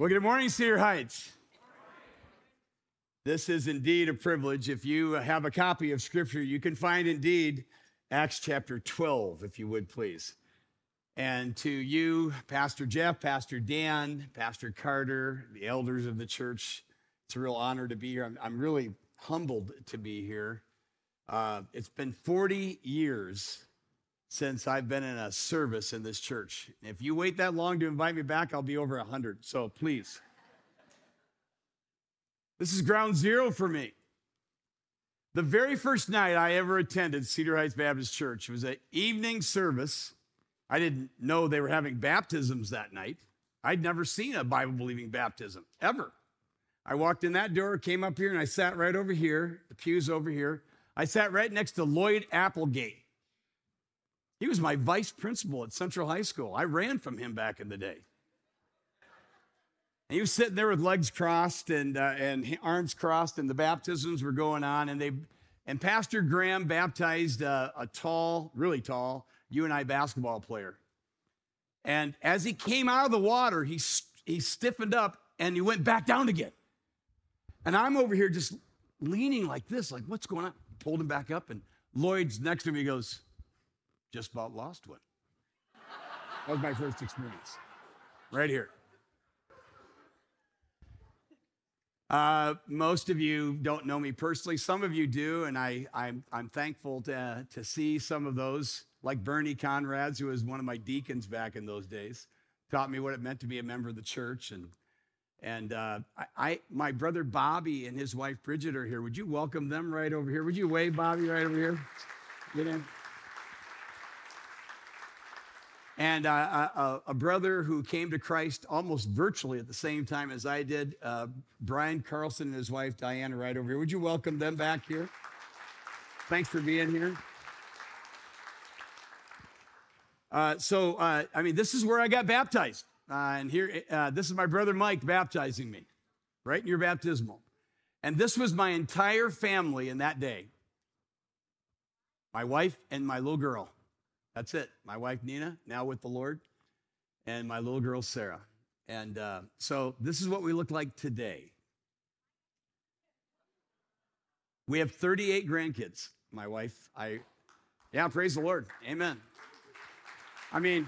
Well, good morning, Cedar Heights. This is indeed a privilege. If you have a copy of Scripture, you can find indeed Acts chapter 12, if you would please. And to you, Pastor Jeff, Pastor Dan, Pastor Carter, the elders of the church, it's a real honor to be here. I'm really humbled to be here. It's been 40 years since I've been in a service in this church. If you wait that long to invite me back, I'll be over 100. So please. This is ground zero for me. The very first night I ever attended Cedar Heights Baptist Church was an evening service. I didn't know they were having baptisms that night. I'd never seen a Bible-believing baptism, ever. I walked in that door, came up here, and I sat right over here, the pews over here. I sat right next to Lloyd Applegate. He was my vice principal at Central High School. I ran from him back in the day. And he was sitting there with legs crossed and arms crossed, and the baptisms were going on. And Pastor Graham baptized a tall, really tall, UNI basketball player. And as he came out of the water, he stiffened up and he went back down again. And I'm over here just leaning like this, like, what's going on? Pulled him back up, and Lloyd's next to me. He goes, just about lost one. That was my first experience, right here. Most of you don't know me personally. Some of you do, and I'm thankful to see some of those, like Bernie Conrads, who was one of my deacons back in those days, taught me what it meant to be a member of the church. And my brother Bobby and his wife Bridget are here. Would you welcome them right over here? Would you wave, Bobby, right over here? Get in. And a brother who came to Christ almost virtually at the same time as I did, Brian Carlson and his wife Diana, right over here. Would you welcome them back here? Thanks for being here. This is where I got baptized. And here, this is my brother Mike baptizing me, right in your baptismal. And this was my entire family in that day. My wife and my little girl. That's it. My wife, Nina, now with the Lord, and my little girl, Sarah. And so this is what we look like today. We have 38 grandkids, my wife. Praise the Lord. Amen. I mean,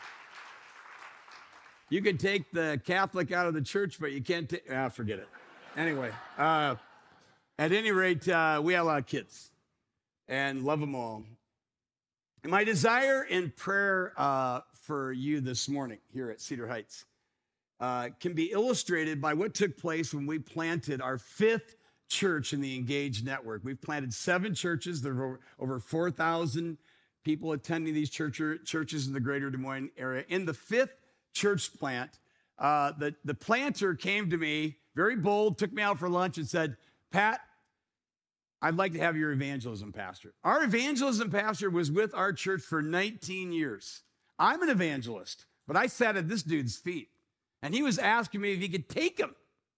you can take the Catholic out of the church, but you can't forget it. Anyway, at any rate, we have a lot of kids and love them all. And my desire in prayer for you this morning here at Cedar Heights can be illustrated by what took place when we planted our 5th church in the Engage Network. We've planted 7 churches. There are over 4,000 people attending these churches in the greater Des Moines area. In the 5th church plant, the planter came to me, very bold, took me out for lunch and said, Pat, I'd like to have your evangelism pastor. Our evangelism pastor was with our church for 19 years. I'm an evangelist, but I sat at this dude's feet, and he was asking me if he could take him.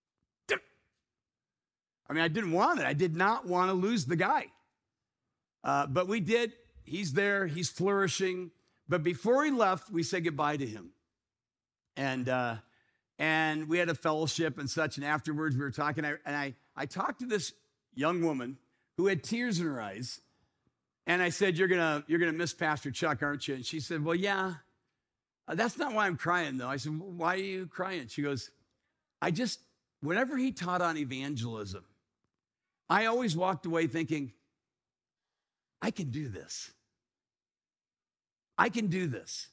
I mean, I didn't want it. I did not want to lose the guy. But we did. He's there. He's flourishing. But before he left, we said goodbye to him. And we had a fellowship and such, and afterwards we were talking, and I talked to this young woman who had tears in her eyes. And I said, you're gonna miss Pastor Chuck, aren't you? And she said, well, yeah. That's not why I'm crying, though. I said, well, why are you crying? She goes, whenever he taught on evangelism, I always walked away thinking, I can do this. I can do this.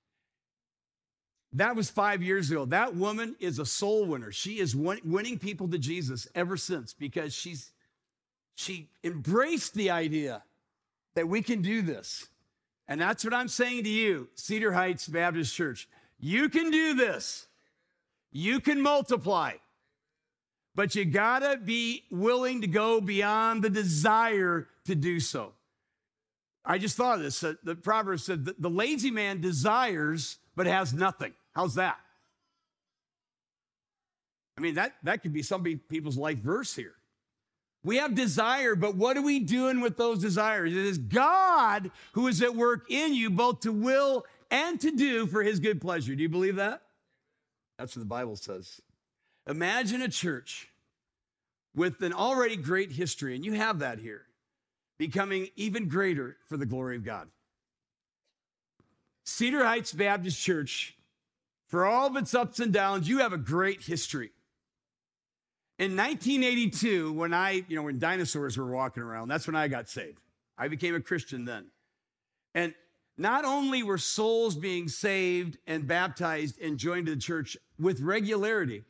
That was 5 years ago. That woman is a soul winner. She is winning people to Jesus ever since because she embraced the idea that we can do this. And that's what I'm saying to you, Cedar Heights Baptist Church. You can do this. You can multiply. But you gotta be willing to go beyond the desire to do so. I just thought of this. The Proverbs said that the lazy man desires but has nothing. How's that? I mean, that could be some people's life verse here. We have desire, but what are we doing with those desires? It is God who is at work in you, both to will and to do for his good pleasure. Do you believe that? That's what the Bible says. Imagine a church with an already great history, and you have that here, becoming even greater for the glory of God. Cedar Heights Baptist Church, for all of its ups and downs, you have a great history. In 1982, when dinosaurs were walking around, that's when I got saved. I became a Christian then. And not only were souls being saved and baptized and joined to the church with regularity,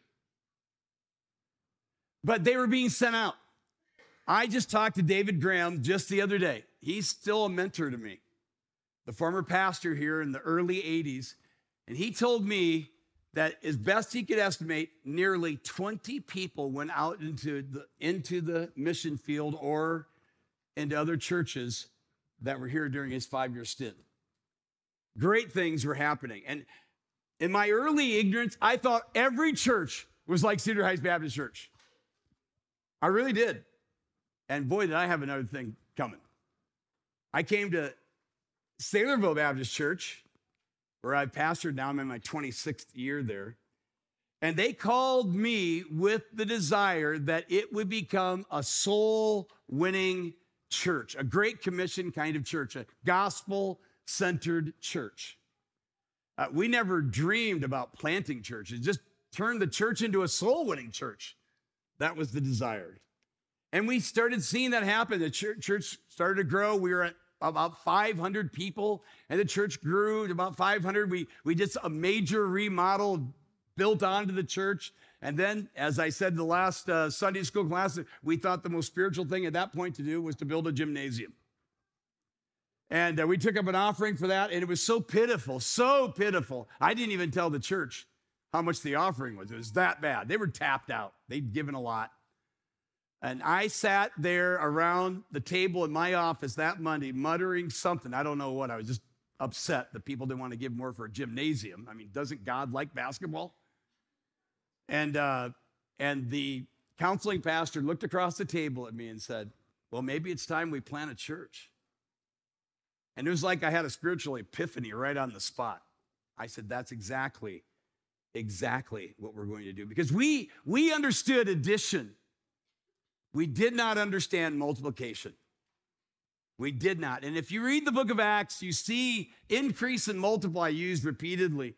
but they were being sent out. I just talked to David Graham just the other day. He's still a mentor to me, the former pastor here in the early 80s. And he told me that as best he could estimate, nearly 20 people went out into the mission field or into other churches that were here during his 5-year stint. Great things were happening. And in my early ignorance, I thought every church was like Cedar Heights Baptist Church. I really did. And boy, did I have another thing coming. I came to Saylorville Baptist Church, where I pastored. Now I'm in my 26th year there. And they called me with the desire that it would become a soul-winning church, a Great Commission kind of church, a gospel-centered church. We never dreamed about planting churches, just turned the church into a soul-winning church. That was the desire. And we started seeing that happen. The church started to grow. We were at about 500 people, and the church grew to about 500. We did a major remodel built onto the church. And then, as I said the last Sunday school class, we thought the most spiritual thing at that point to do was to build a gymnasium. And we took up an offering for that, and it was so pitiful, so pitiful. I didn't even tell the church how much the offering was. It was that bad. They were tapped out. They'd given a lot. And I sat there around the table in my office that Monday muttering something. I don't know what. I was just upset that people didn't want to give more for a gymnasium. I mean, doesn't God like basketball? And the counseling pastor looked across the table at me and said, well, maybe it's time we plant a church. And it was like I had a spiritual epiphany right on the spot. I said, that's exactly what we're going to do. Because we understood addition. We did not understand multiplication. We did not. And if you read the book of Acts, you see increase and multiply used repeatedly.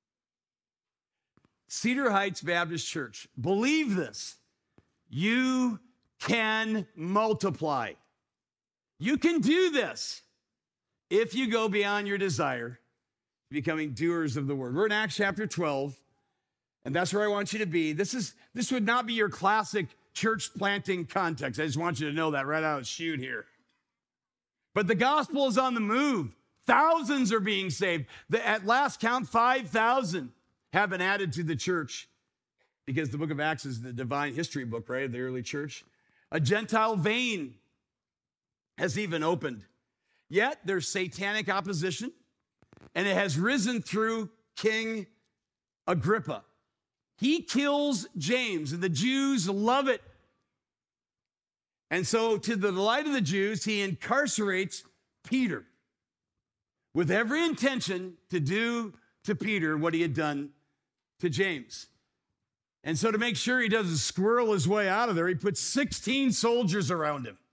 Cedar Heights Baptist Church, believe this. You can multiply. You can do this if you go beyond your desire, becoming doers of the word. We're in Acts chapter 12, and that's where I want you to be. This would not be your classic church planting context. I just want you to know that right out of the chute here. But the gospel is on the move. Thousands are being saved. At last count, 5,000 have been added to the church, because the book of Acts is the divine history book, right, of the early church. A Gentile vein has even opened. Yet there's satanic opposition, and it has risen through King Agrippa. He kills James, and the Jews love it. And so, to the delight of the Jews, he incarcerates Peter with every intention to do to Peter what he had done to James. And so, to make sure he doesn't squirrel his way out of there, he puts 16 soldiers around him,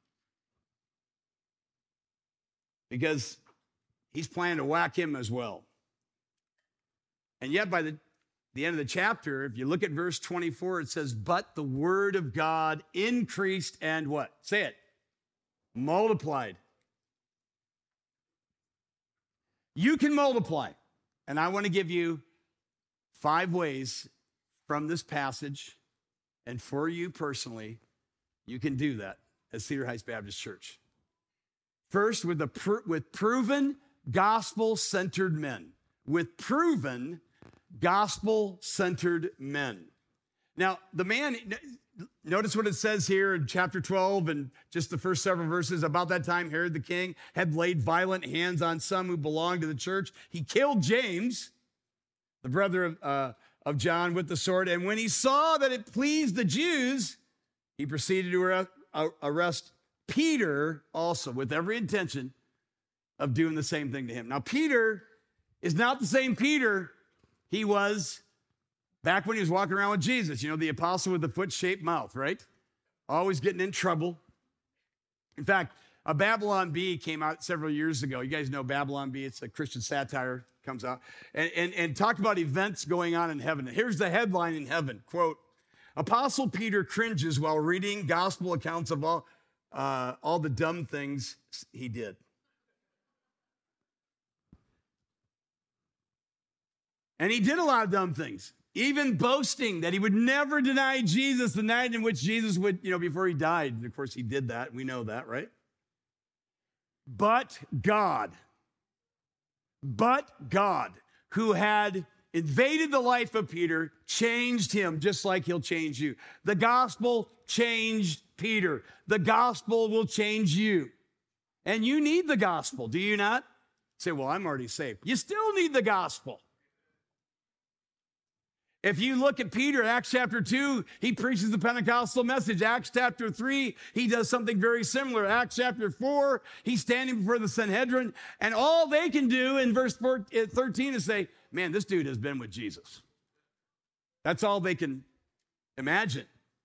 because he's planning to whack him as well. And yet, by the end of the chapter, if you look at verse 24, it says, but the word of God increased and what? Say it. Multiplied. You can multiply. And I want to give you 5 ways from this passage, and for you personally, you can do that at Cedar Heights Baptist Church. First, with proven gospel-centered men. With proven gospel-centered men. Now, the man, notice what it says here in chapter 12 and just the first several verses. About that time, Herod the king had laid violent hands on some who belonged to the church. He killed James, the brother of John, with the sword. And when he saw that it pleased the Jews, he proceeded to arrest Peter also, with every intention of doing the same thing to him. Now, Peter is not the same Peter he was Back when he was walking around with Jesus, the apostle with the foot-shaped mouth, right? Always getting in trouble. In fact, a Babylon Bee came out several years ago. You guys know Babylon Bee. It's a Christian satire, comes out. And talked about events going on in heaven. Here's the headline in heaven, quote, Apostle Peter cringes while reading gospel accounts of all the dumb things he did. And he did a lot of dumb things, even boasting that he would never deny Jesus the night in which Jesus would, before he died. And of course, he did that. We know that, right? But God, who had invaded the life of Peter, changed him just like he'll change you. The gospel changed Peter. The gospel will change you. And you need the gospel, do you not? Say, well, I'm already saved. You still need the gospel. If you look at Peter, Acts chapter 2, he preaches the Pentecostal message. Acts chapter 3, he does something very similar. Acts chapter 4, he's standing before the Sanhedrin, and all they can do in verse 13 is say, man, this dude has been with Jesus. That's all they can imagine.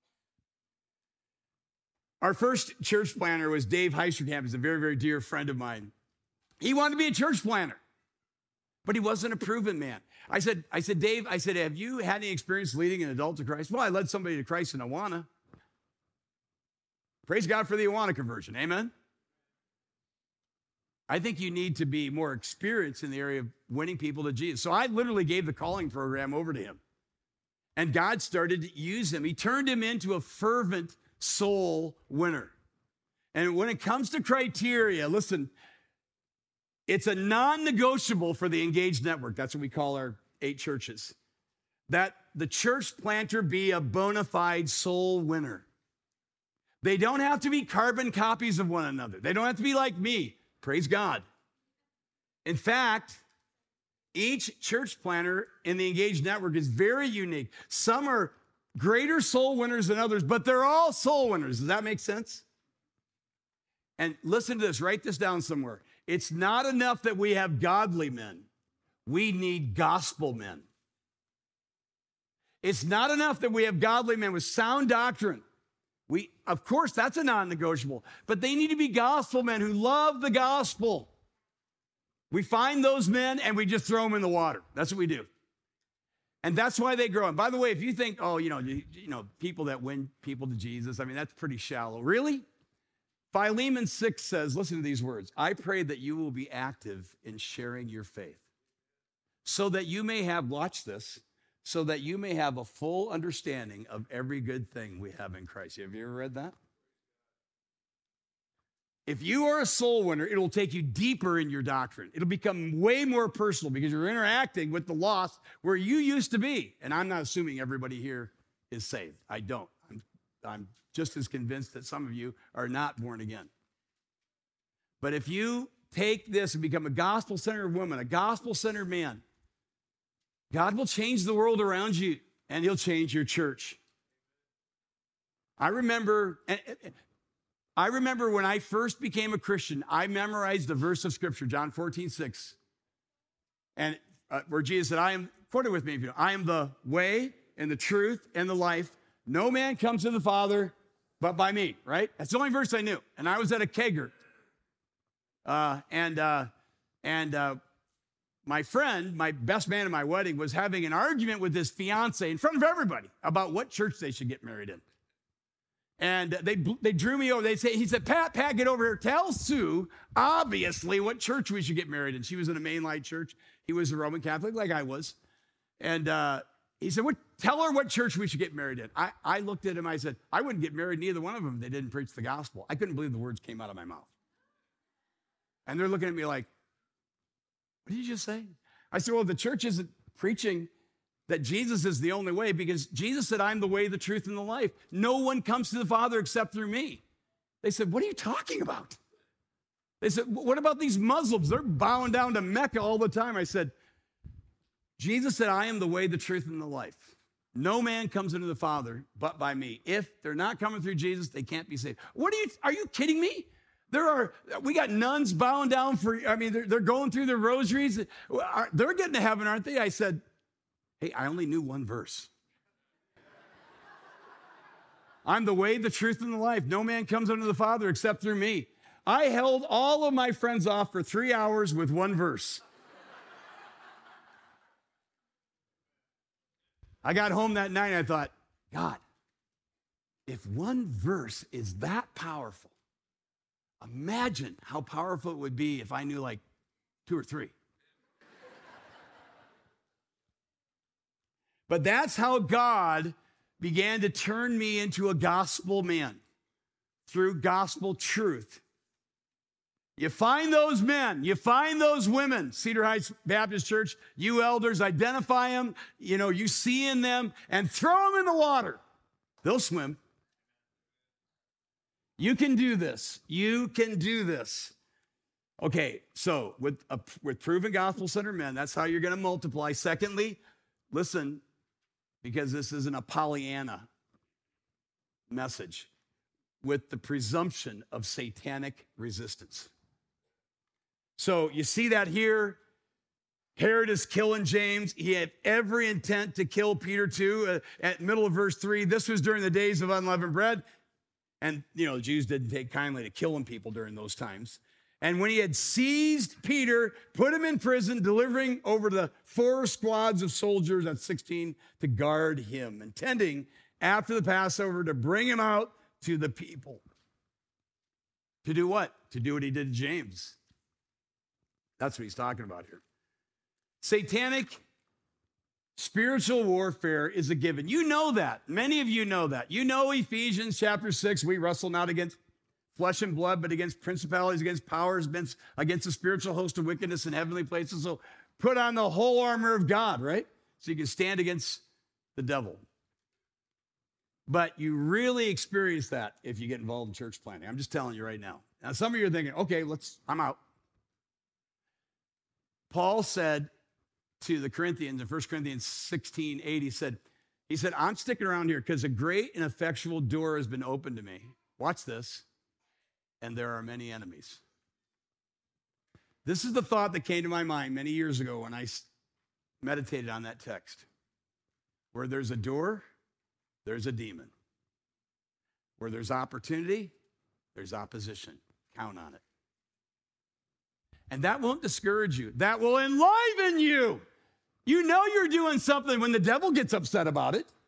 Our first church planter was Dave Heisterkamp. He's a very, very dear friend of mine. He wanted to be a church planter, but he wasn't a proven man. I said, Dave, have you had any experience leading an adult to Christ? Well, I led somebody to Christ in Awana. Praise God for the Awana conversion. Amen. I think you need to be more experienced in the area of winning people to Jesus. So I literally gave the calling program over to him. And God started to use him. He turned him into a fervent soul winner. And when it comes to criteria, listen, it's a non-negotiable for the Engaged Network. That's what we call our 8 churches. That the church planter be a bona fide soul winner. They don't have to be carbon copies of one another. They don't have to be like me. Praise God. In fact, each church planter in the Engaged Network is very unique. Some are greater soul winners than others, but they're all soul winners. Does that make sense? And listen to this. Write this down somewhere. It's not enough that we have godly men. We need gospel men. It's not enough that we have godly men with sound doctrine. Of course, that's a non-negotiable, but they need to be gospel men who love the gospel. We find those men and we just throw them in the water. That's what we do. And that's why they grow. And by the way, if you think, people that win people to Jesus, that's pretty shallow. Really? Philemon 6 says, listen to these words, I pray that you will be active in sharing your faith so that you may have, watch this, so that you may have a full understanding of every good thing we have in Christ. Have you ever read that? If you are a soul winner, it'll take you deeper in your doctrine. It'll become way more personal because you're interacting with the lost where you used to be. And I'm not assuming everybody here is saved. I don't. I'm just as convinced that some of you are not born again. But if you take this and become a gospel-centered woman, a gospel-centered man, God will change the world around you, and he'll change your church. I remember when I first became a Christian, I memorized a verse of Scripture, John 14:6, and where Jesus said, quote it with me if you know, I am the way and the truth and the life. No man comes to the Father but by me, right? That's the only verse I knew. And I was at a kegger. My friend, my best man at my wedding, was having an argument with his fiance in front of everybody about what church they should get married in. And they drew me over. He said, Pat, get over here. Tell Sue, obviously, what church we should get married in. She was in a mainline church. He was a Roman Catholic like I was. And he said, tell her what church we should get married in. I looked at him. I said, I wouldn't get married in either one of them if they didn't preach the gospel. I couldn't believe the words came out of my mouth. And they're looking at me like, what did you just say? I said, well, the church isn't preaching that Jesus is the only way because Jesus said, I'm the way, the truth, and the life. No one comes to the Father except through me. They said, what are you talking about? They said, what about these Muslims? They're bowing down to Mecca all the time. I said, Jesus said, I am the way, the truth, and the life. No man comes into the Father but by me. If they're not coming through Jesus, they can't be saved. Are you kidding me? We got nuns bowing down they're going through their rosaries. They're getting to heaven, aren't they? I said, Hey, I only knew one verse. I'm the way, the truth, and the life. No man comes unto the Father except through me. I held all of my friends off for 3 hours with one verse. I got home that night and I thought, God, if one verse is that powerful, imagine how powerful it would be if I knew like 2 or 3. But that's how God began to turn me into a gospel man through gospel truth. You find those men, you find those women, Cedar Heights Baptist Church, you elders, identify them, you see in them, and throw them in the water. They'll swim. You can do this. You can do this. Okay, so with proven gospel-centered men, that's how you're going to multiply. Secondly, listen, because this isn't a Pollyanna message, with the presumption of satanic resistance. So you see that here. Herod is killing James. He had every intent to kill Peter too. At middle of verse 3, this was during the days of unleavened bread. And, the Jews didn't take kindly to killing people during those times. And when he had seized Peter, put him in prison, delivering over to the 4 squads of soldiers, that's 16, to guard him, intending after the Passover to bring him out to the people. To do what? To do what he did to James. That's what he's talking about here. Satanic spiritual warfare is a given. You know that. Many of you know that. You know Ephesians chapter 6, we wrestle not against flesh and blood, but against principalities, against powers, against the spiritual host of wickedness in heavenly places. So put on the whole armor of God, right? So you can stand against the devil. But you really experience that if you get involved in church planting. I'm just telling you right now. Now, some of you are thinking, okay, I'm out. Paul said to the Corinthians in 1 Corinthians 16:8, he said, I'm sticking around here because a great and effectual door has been opened to me. Watch this. And there are many enemies. This is the thought that came to my mind many years ago when I meditated on that text. Where there's a door, there's a demon. Where there's opportunity, there's opposition. Count on it. And that won't discourage you. That will enliven you. You know you're doing something when the devil gets upset about it.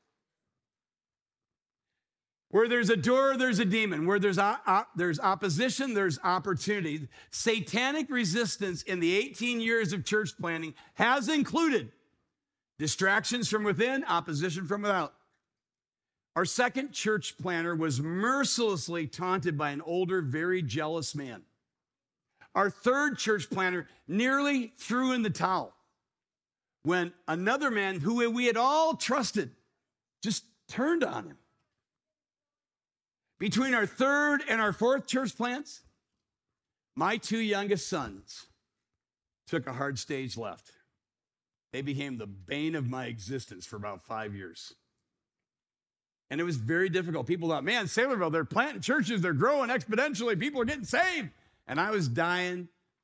Where there's a door, there's a demon. Where there's opposition, there's opportunity. Satanic resistance in the 18 years of church planting has included distractions from within, opposition from without. Our second church planter was mercilessly taunted by an older, very jealous man. Our third church planter nearly threw in the towel when another man who we had all trusted just turned on him. Between our third and our fourth church plants, my 2 youngest sons took a hard stage left. They became the bane of my existence for about 5 years. And it was very difficult. People thought, man, Saylorville, they're planting churches, they're growing exponentially, people are getting saved. And I was dying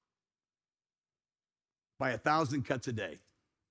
by 1,000 cuts a day.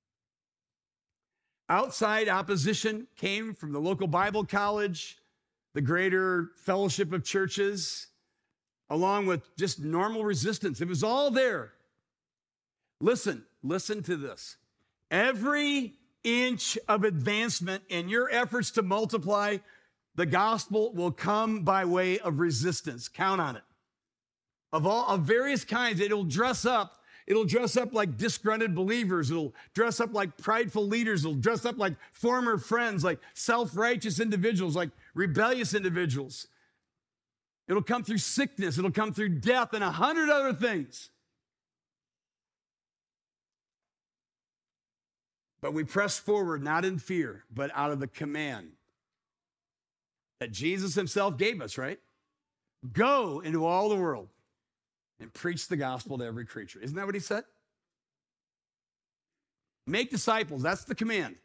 Outside opposition came from the local Bible college, the greater fellowship of churches, along with just normal resistance. It was all there. Listen to this. Every inch of advancement in your efforts to multiply the gospel will come by way of resistance. Count on it. Of various kinds. It'll dress up like disgruntled believers. It'll dress up like prideful leaders. It'll dress up like former friends, like self-righteous individuals, like rebellious individuals. It'll come through sickness. It'll come through death and 100 other things. But we press forward, not in fear, but out of the command that Jesus himself gave us, right? Go into all the world and preach the gospel to every creature. Isn't that what he said? Make disciples, that's the command.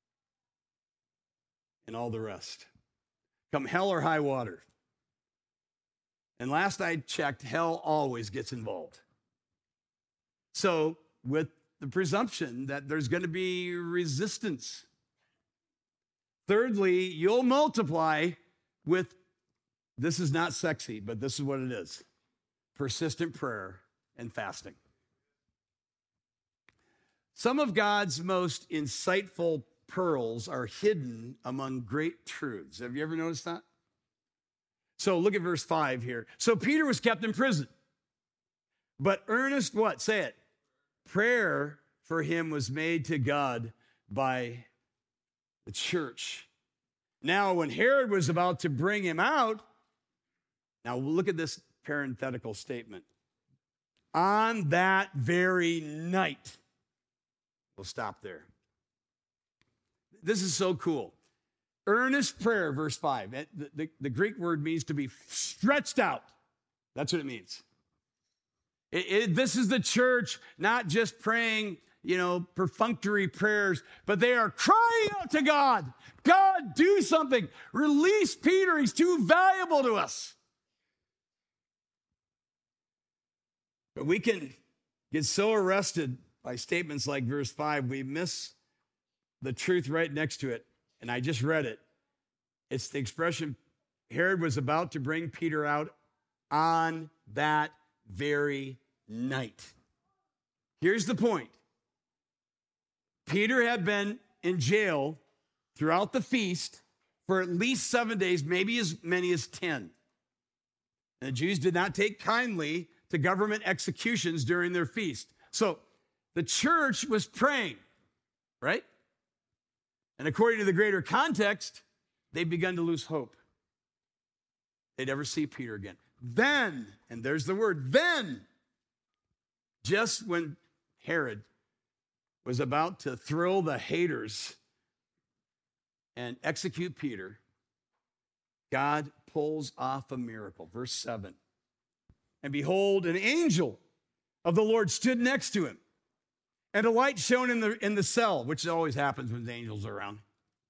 And all the rest. Come hell or high water. And last I checked, hell always gets involved. So with the presumption that there's going to be resistance. Thirdly, you'll multiply with, this is not sexy, but this is what it is: persistent prayer and fasting. Some of God's most insightful pearls are hidden among great truths. Have you ever noticed that? So look at verse 5 here. So Peter was kept in prison, but earnest what? Say it. Prayer for him was made to God by the church. Now, when Herod was about to bring him out, now look at this parenthetical statement. On that very night, we'll stop there. This is so cool. Earnest prayer, verse 5. The Greek word means to be stretched out. That's what it means. This is the church not just praying, perfunctory prayers, but they are crying out to God. God, do something. Release Peter. He's too valuable to us. But we can get so arrested by statements like verse 5, we miss the truth right next to it. And I just read it. It's the expression, Herod was about to bring Peter out on that very night. Here's the point. Peter had been in jail throughout the feast for at least 7 days, maybe as many as 10. And the Jews did not take kindly to government executions during their feast. So the church was praying, right? And according to the greater context, they'd begun to lose hope. They'd never see Peter again. Then, and there's the word, then, just when Herod was about to thrill the haters and execute Peter, God pulls off a miracle. Verse 7. And behold, an angel of the Lord stood next to him, and a light shone in the cell, which always happens when the angels are around.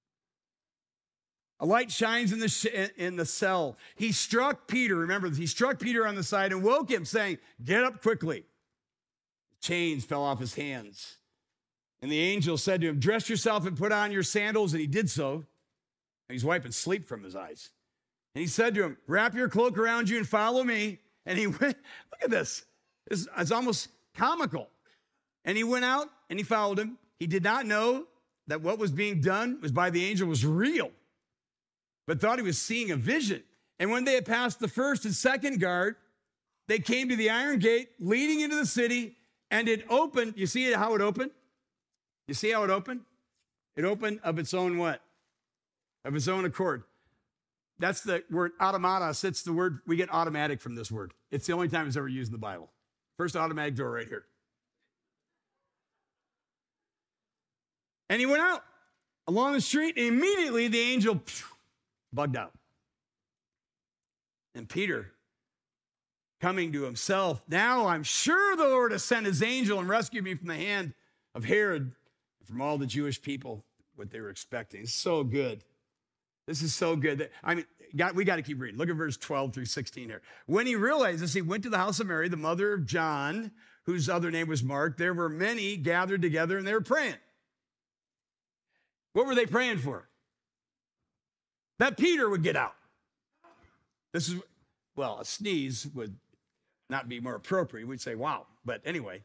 A light shines in the cell. He struck Peter, remember, he struck Peter on the side and woke him, saying, get up quickly. Chains fell off his hands. And the angel said to him, dress yourself and put on your sandals. And he did so. And he's wiping sleep from his eyes. And he said to him, wrap your cloak around you and follow me. And he went, look at this. It's almost comical. And he went out and he followed him. He did not know that what was being done was by the angel was real, but thought he was seeing a vision. And when they had passed the first and second guard, they came to the iron gate leading into the city, and it opened. You see how it opened? You see how it opened? It opened of its own what? Of its own accord. That's the word automatos. It's the word, we get automatic from this word. It's the only time it's ever used in the Bible. First automatic door right here. And he went out along the street, and immediately the angel bugged out. And Peter, coming to himself, now I'm sure the Lord has sent his angel and rescued me from the hand of Herod and from all the Jewish people, what they were expecting. It's so good. This is so good. We got to keep reading. Look at verse 12 through 16 here. When he realized this, he went to the house of Mary, the mother of John, whose other name was Mark. There were many gathered together, and they were praying. What were they praying for? That Peter would get out. A sneeze would not be more appropriate. We'd say, wow. But anyway,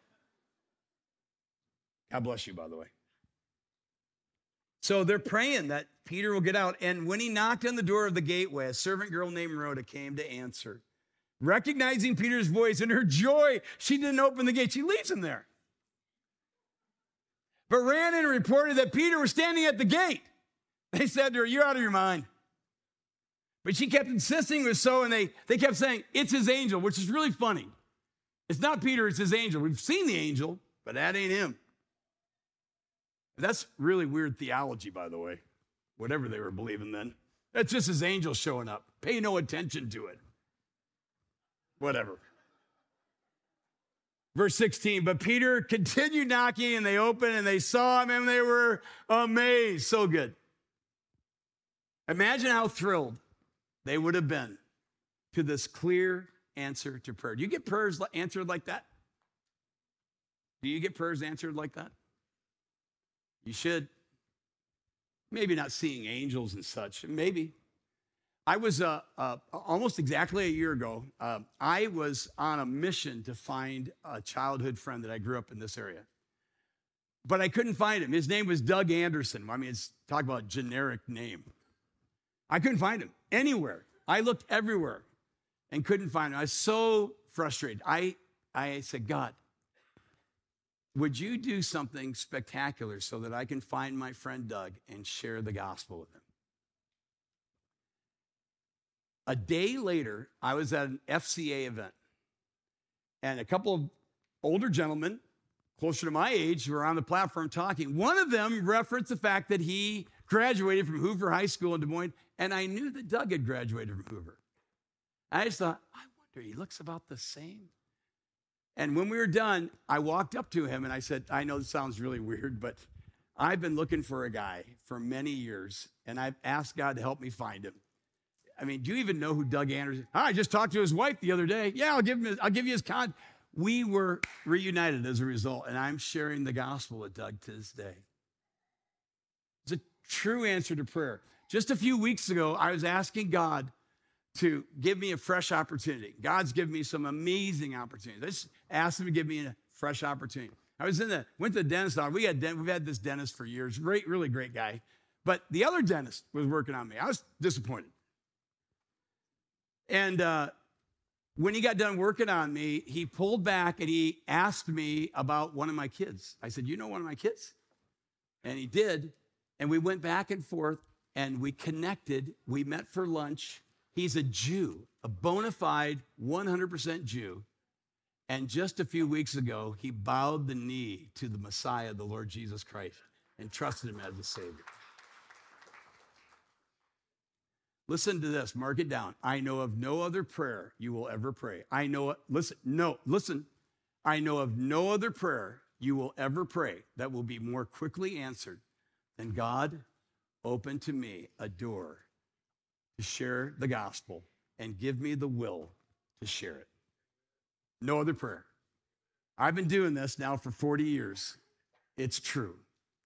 God bless you, by the way. So they're praying that Peter will get out. And when he knocked on the door of the gateway, a servant girl named Rhoda came to answer. Recognizing Peter's voice, in her joy, she didn't open the gate. She leaves him there, but ran in and reported that Peter was standing at the gate. They said to her, you're out of your mind. But she kept insisting it was so, and they kept saying, it's his angel, which is really funny. It's not Peter, it's his angel. We've seen the angel, but that ain't him. That's really weird theology, by the way, whatever they were believing then. That's just his angel showing up. Pay no attention to it. Whatever. Verse 16, but Peter continued knocking, and they opened, and they saw him, and they were amazed. So good. Imagine how thrilled they would have been to this clear answer to prayer. Do you get prayers answered like that? Do you get prayers answered like that? You should. Maybe not seeing angels and such. Maybe. I was almost exactly a year ago, I was on a mission to find a childhood friend that I grew up in this area. But I couldn't find him. His name was Doug Anderson. I mean, talk about generic name. I couldn't find him anywhere. I looked everywhere and couldn't find him. I was so frustrated. I said, God, would you do something spectacular so that I can find my friend Doug and share the gospel with him? A day later, I was at an FCA event, and a couple of older gentlemen, closer to my age, were on the platform talking. One of them referenced the fact that he graduated from Hoover High School in Des Moines, and I knew that Doug had graduated from Hoover. I just thought, I wonder, he looks about the same. And when we were done, I walked up to him and I said, I know this sounds really weird, but I've been looking for a guy for many years, and I've asked God to help me find him. I mean, do you even know who Doug Anderson is? I just talked to his wife the other day. Yeah, I'll give you his contact. We were reunited as a result, and I'm sharing the gospel with Doug to this day. It's a true answer to prayer. Just a few weeks ago, I was asking God to give me a fresh opportunity. God's given me some amazing opportunities. I just asked him to give me a fresh opportunity. I went to the dentist. We've had this dentist for years. Great, really great guy. But the other dentist was working on me. I was disappointed. And when he got done working on me, he pulled back and he asked me about one of my kids. I said, you know one of my kids? And he did. And we went back and forth and we connected. We met for lunch. He's a Jew, a bona fide 100% Jew. And just a few weeks ago, he bowed the knee to the Messiah, the Lord Jesus Christ, and trusted him as a Savior. Listen to this, mark it down. I know of no other prayer you will ever pray. I know of no other prayer you will ever pray that will be more quickly answered than God, open to me a door to share the gospel and give me the will to share it. No other prayer. I've been doing this now for 40 years. It's true.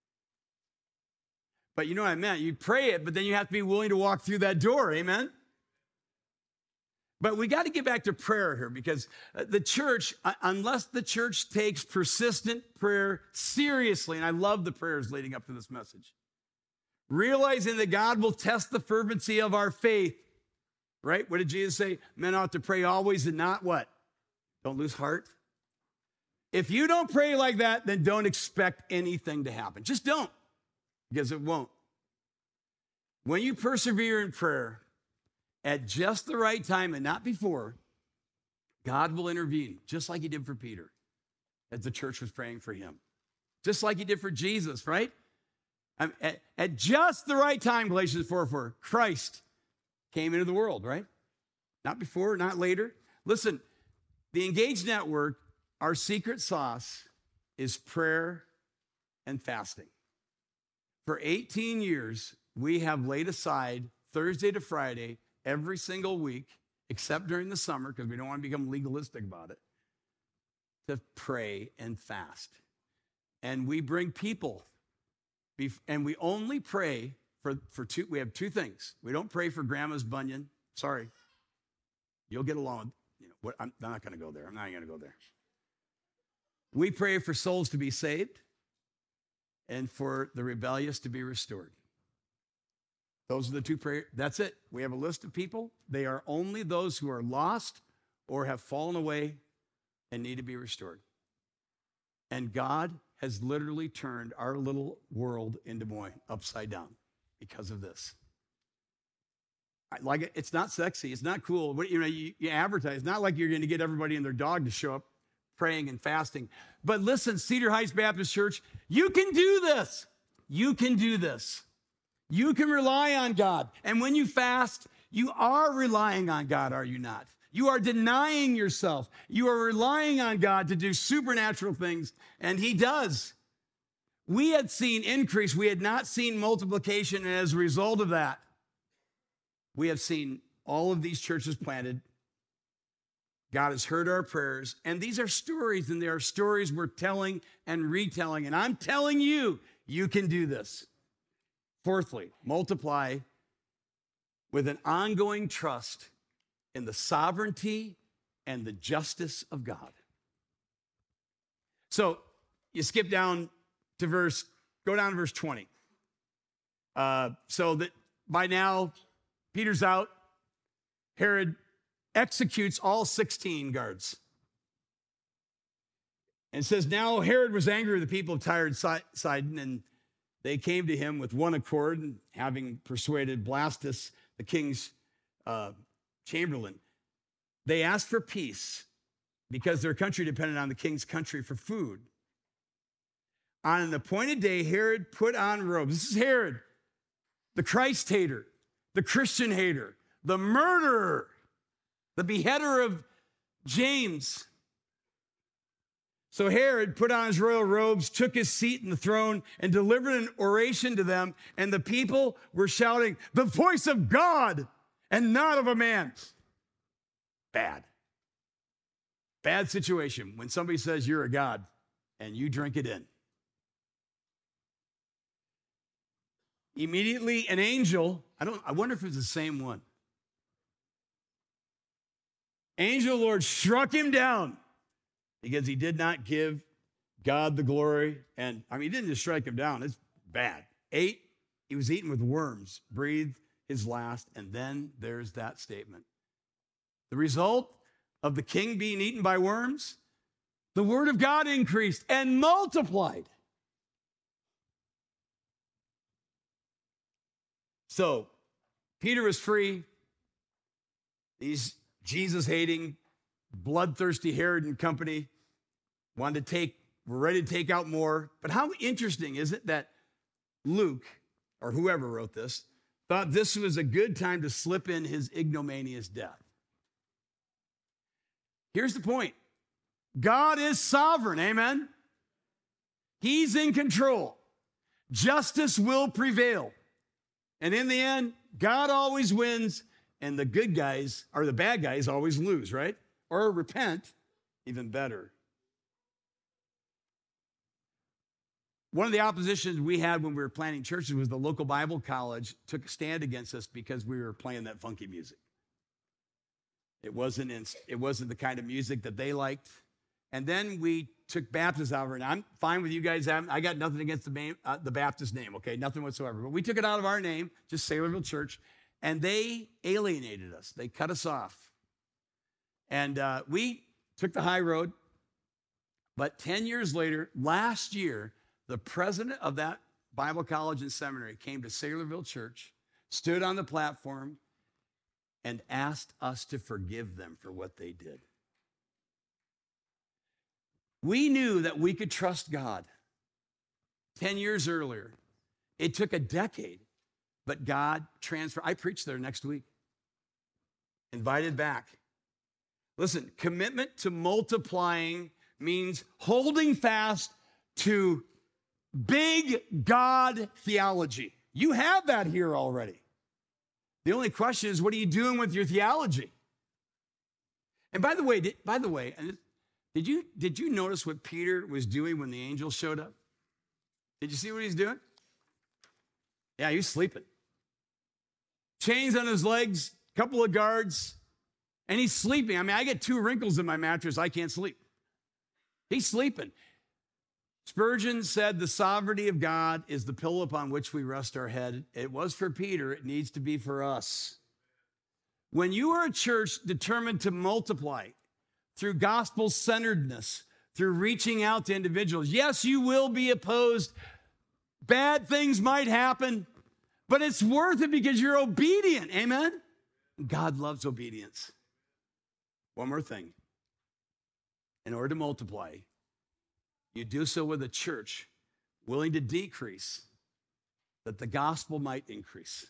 But you know what I meant? You pray it, but then you have to be willing to walk through that door, amen? But we got to get back to prayer here because the church, unless the church takes persistent prayer seriously, and I love the prayers leading up to this message, realizing that God will test the fervency of our faith, right? What did Jesus say? Men ought to pray always and not what? Don't lose heart. If you don't pray like that, then don't expect anything to happen. Just don't. Because it won't. When you persevere in prayer at just the right time and not before, God will intervene, just like he did for Peter as the church was praying for him. Just like he did for Jesus, right? At just the right time, Galatians 4:4, Christ came into the world, right? Not before, not later. Listen, the Engage Network, our secret sauce is prayer and fasting. For 18 years, we have laid aside Thursday to Friday every single week, except during the summer, because we don't want to become legalistic about it, to pray and fast. And we bring people, and we only pray for two. We have two things. We don't pray for grandma's bunion. Sorry. You'll get along. I'm not going to go there. I'm not going to go there. We pray for souls to be saved and for the rebellious to be restored. Those are the two prayers. That's it. We have a list of people. They are only those who are lost or have fallen away and need to be restored. And God has literally turned our little world in Des Moines upside down because of this. Like, it's not sexy. It's not cool. You advertise. It's not like you're going to get everybody and their dog to show up praying and fasting. But listen, Cedar Heights Baptist Church, you can do this. You can do this. You can rely on God. And when you fast, you are relying on God, are you not? You are denying yourself. You are relying on God to do supernatural things, and he does. We had seen increase. We had not seen multiplication, and as a result of that, we have seen all of these churches planted God has heard our prayers. And these are stories, and they are stories we're telling and retelling. And I'm telling you, you can do this. Fourthly, multiply with an ongoing trust in the sovereignty and the justice of God. So you skip down to go down to verse 20. So that by now, Peter's out. Herod executes all 16 guards. And it says, now Herod was angry with the people of Tyre and Sidon, and they came to him with one accord, and having persuaded Blastus, the king's chamberlain. They asked for peace because their country depended on the king's country for food. On an appointed day, Herod put on robes. This is Herod, the Christ hater, the Christian hater, the murderer, the beheader of James. So Herod put on his royal robes, took his seat in the throne, and delivered an oration to them. And the people were shouting, "The voice of God and not of a man." Bad. Bad situation when somebody says you're a god and you drink it in. Immediately, an angel, I wonder if it's the same one. Angel of the Lord struck him down because he did not give God the glory. And he didn't just strike him down, it's bad. He was eaten with worms, breathed his last, and then there's that statement. The result of the king being eaten by worms, the word of God increased and multiplied. So, Peter was free. These Jesus-hating, bloodthirsty Herod and company were ready to take out more. But how interesting is it that Luke, or whoever wrote this, thought this was a good time to slip in his ignominious death? Here's the point. God is sovereign, amen? He's in control. Justice will prevail. And in the end, God always wins, and the good guys, or the bad guys, always lose, right? Or repent, even better. One of the oppositions we had when we were planting churches was the local Bible college took a stand against us because we were playing that funky music. It wasn't the kind of music that they liked. And then we took Baptist out of it. And I'm fine with you guys. I got nothing against the Baptist name, okay? Nothing whatsoever. But we took it out of our name, just Saylorville Church, and they alienated us. They cut us off. And we took the high road. But 10 years later, last year, the president of that Bible college and seminary came to Saylorville Church, stood on the platform, and asked us to forgive them for what they did. We knew that we could trust God 10 years earlier. It took a decade, but God transferred. I preached there next week. Invited back. Listen, commitment to multiplying means holding fast to big God theology. You have that here already. The only question is, what are you doing with your theology? And by the way, did you notice what Peter was doing when the angel showed up? Did you see what he's doing? Yeah, he was sleeping. Chains on his legs, couple of guards, and he's sleeping. I get 2 wrinkles in my mattress. I can't sleep. He's sleeping. Spurgeon said the sovereignty of God is the pillow upon which we rest our head. It was for Peter. It needs to be for us. When you are a church determined to multiply through gospel-centeredness, through reaching out to individuals, yes, you will be opposed. Bad things might happen, but it's worth it because you're obedient. Amen? God loves obedience. One more thing. In order to multiply, you do so with a church willing to decrease that the gospel might increase.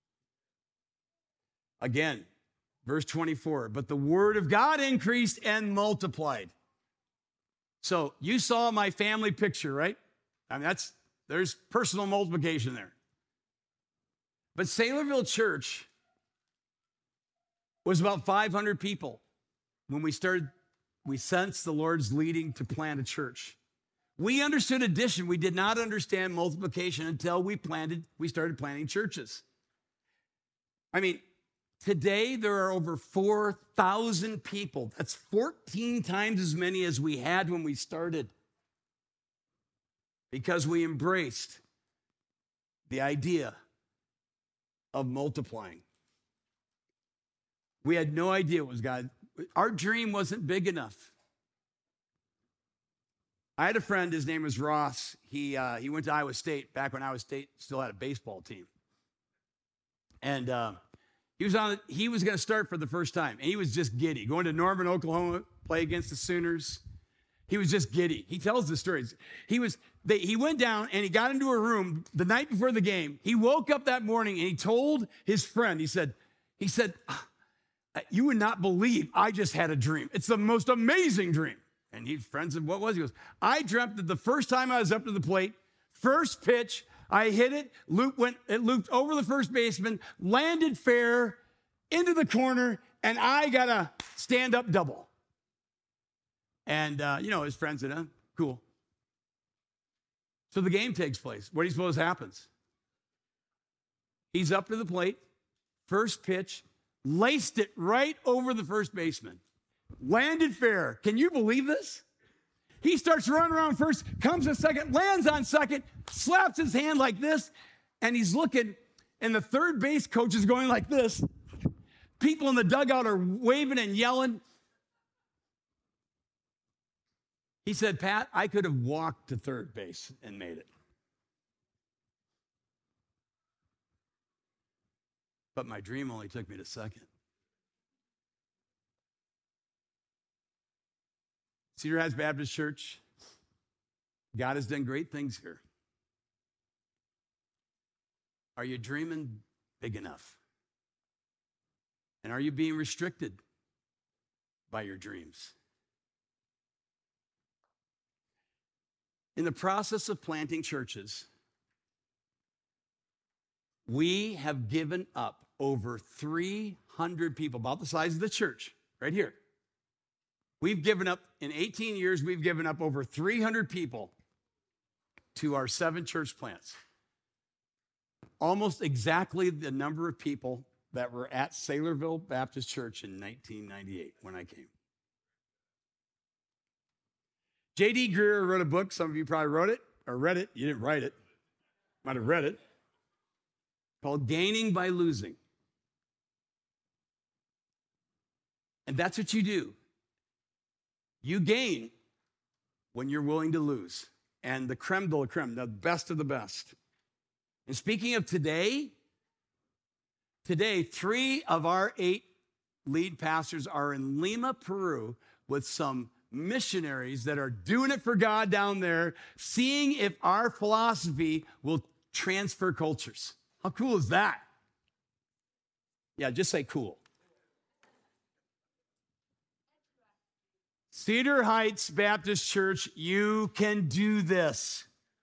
Again, verse 24, but the word of God increased and multiplied. So you saw my family picture, right? There's personal multiplication there. But Saylorville Church was about 500 people when we sensed the Lord's leading to plant a church. We understood addition. We did not understand multiplication until we started planting churches. I mean, today there are over 4,000 people. That's 14 times as many as we had when we started, because we embraced the idea of multiplying. We had no idea it was God. Our dream wasn't big enough. I had a friend, his name was Ross. He went to Iowa State back when Iowa State still had a baseball team. And he was going to start for the first time, and he was just giddy. Going to Norman, Oklahoma, play against the Sooners. He was just giddy. He tells the stories. He went down and he got into a room the night before the game. He woke up that morning and he told his friend, he said, "You would not believe I just had a dream. It's the most amazing dream." And his friend said, "What was it?" He goes, "I dreamt that the first time I was up to the plate, first pitch, I hit it, it looped over the first baseman, landed fair into the corner, and I got a stand-up double." And, his friend said, "Cool." So the game takes place. What do you suppose happens? He's up to the plate, first pitch, laced it right over the first baseman, landed fair. Can you believe this? He starts running around first, comes to second, lands on second, slaps his hand like this, and he's looking, and the third base coach is going like this. People in the dugout are waving and yelling. He said, "Pat, I could have walked to third base and made it. But my dream only took me to second." Cedar Heights Baptist Church, God has done great things here. Are you dreaming big enough? And are you being restricted by your dreams? In the process of planting churches, we have given up over 300 people, about the size of the church, right here. We've given up, in 18 years, we've given up over 300 people to our 7 church plants. Almost exactly the number of people that were at Saylorville Baptist Church in 1998 when I came. J.D. Greear wrote a book. Some of you probably wrote it or read it. You didn't write it. Might have read it. Called Gaining by Losing. And that's what you do. You gain when you're willing to lose. And the creme de la creme, the best of the best. And speaking of today, 3 of our 8 lead pastors are in Lima, Peru, with some missionaries that are doing it for God down there, seeing if our philosophy will transfer cultures. How cool is that? Yeah, just say cool. Cedar Heights Baptist Church, you can do this.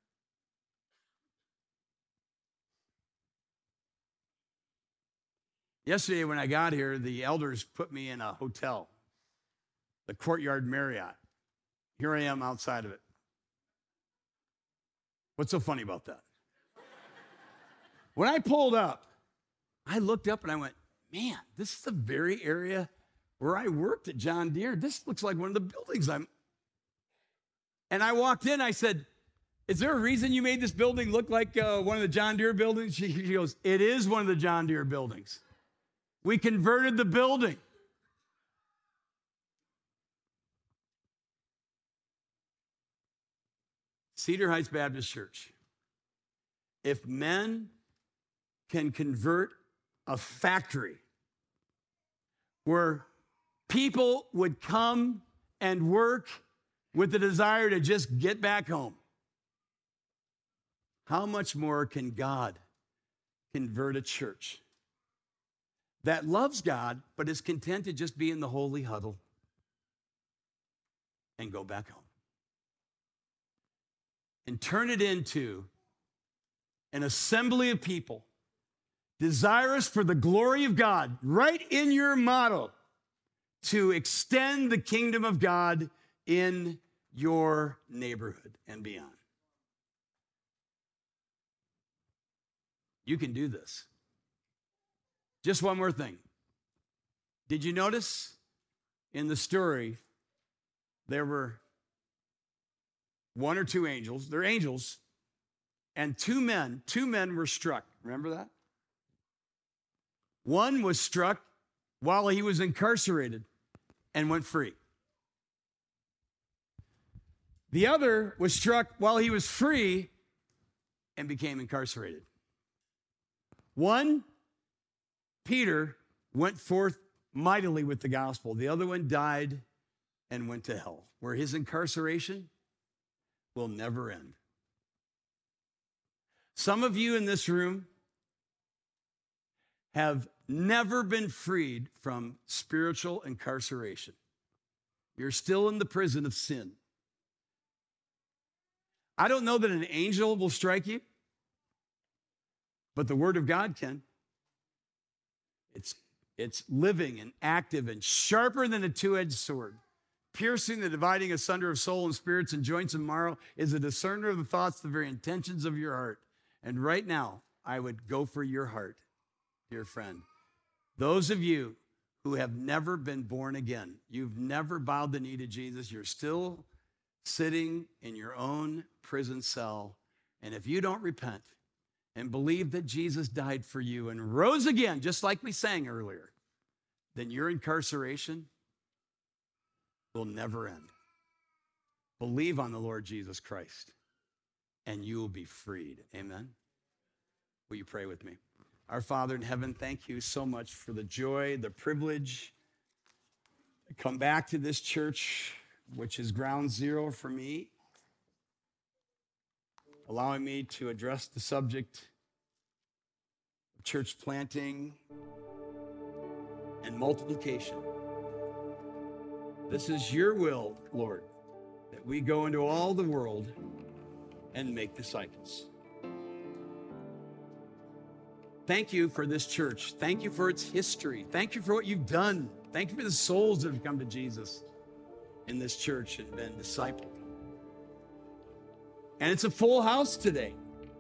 Yesterday when I got here, the elders put me in a hotel, the Courtyard Marriott. Here I am outside of it. What's so funny about that? When I pulled up, I looked up and I went, man, this is the very area where I worked at John Deere. This looks like one of the buildings And I walked in, I said, is there a reason you made this building look like one of the John Deere buildings? She goes, it is one of the John Deere buildings. We converted the building. Cedar Heights Baptist Church. If men can convert a factory where people would come and work with the desire to just get back home, how much more can God convert a church that loves God but is content to just be in the holy huddle and go back home? And turn it into an assembly of people desirous for the glory of God, right in your motto, to extend the kingdom of God in your neighborhood and beyond. You can do this. Just one more thing. Did you notice in the story there were one or two angels? They're angels. And two men were struck. Remember that? One was struck while he was incarcerated and went free. The other was struck while he was free and became incarcerated. One, Peter, went forth mightily with the gospel. The other one died and went to hell, where his incarceration will never end. Some of you in this room have never been freed from spiritual incarceration. You're still in the prison of sin. I don't know that an angel will strike you, but the word of God can. It's living and active and sharper than a two-edged sword, piercing the dividing asunder of soul and spirits and joints and marrow, is a discerner of the thoughts, the very intentions of your heart. And right now, I would go for your heart, dear friend. Those of you who have never been born again, you've never bowed the knee to Jesus, you're still sitting in your own prison cell. And if you don't repent and believe that Jesus died for you and rose again, just like we sang earlier, then your incarceration will never end. Believe on the Lord Jesus Christ, and you will be freed. Amen? Will you pray with me? Our Father in heaven, thank you so much for the joy, the privilege to come back to this church, which is ground zero for me, allowing me to address the subject of church planting and multiplication. This is your will, Lord, that we go into all the world and make disciples. Thank you for this church. Thank you for its history. Thank you for what you've done. Thank you for the souls that have come to Jesus in this church and been discipled. And it's a full house today.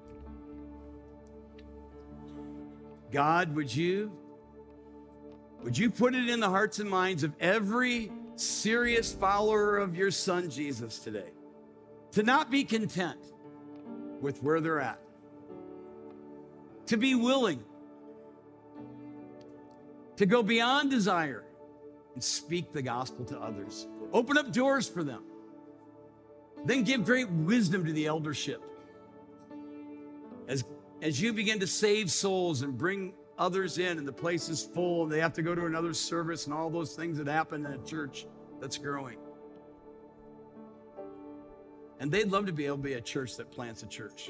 God, would you put it in the hearts and minds of every serious follower of your Son, Jesus, today, to not be content with where they're at, to be willing to go beyond desire and speak the gospel to others. Open up doors for them. Then give great wisdom to the eldership. As you begin to save souls and bring others in and the place is full and they have to go to another service and all those things that happen in a church that's growing. And they'd love to be able to be a church that plants a church.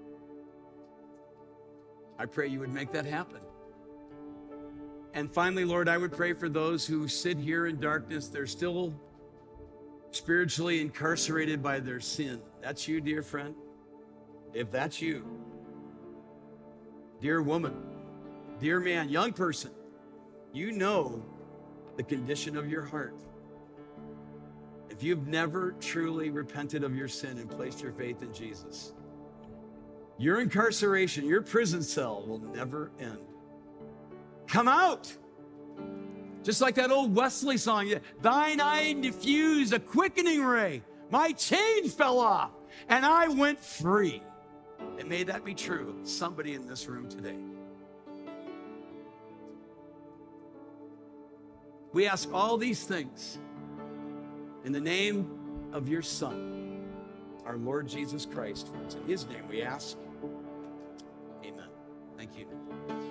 I pray you would make that happen. And finally, Lord, I would pray for those who sit here in darkness. They're still spiritually incarcerated by their sin. That's you, dear friend. If that's you, dear woman, dear man, young person, you know the condition of your heart. If you've never truly repented of your sin and placed your faith in Jesus, your incarceration, your prison cell will never end. Come out. Just like that old Wesley song, thine eye diffused a quickening ray. My chains fell off and I went free. And may that be true of somebody in this room today. We ask all these things in the name of your Son, our Lord Jesus Christ. It's in his name we ask. Amen. Thank you.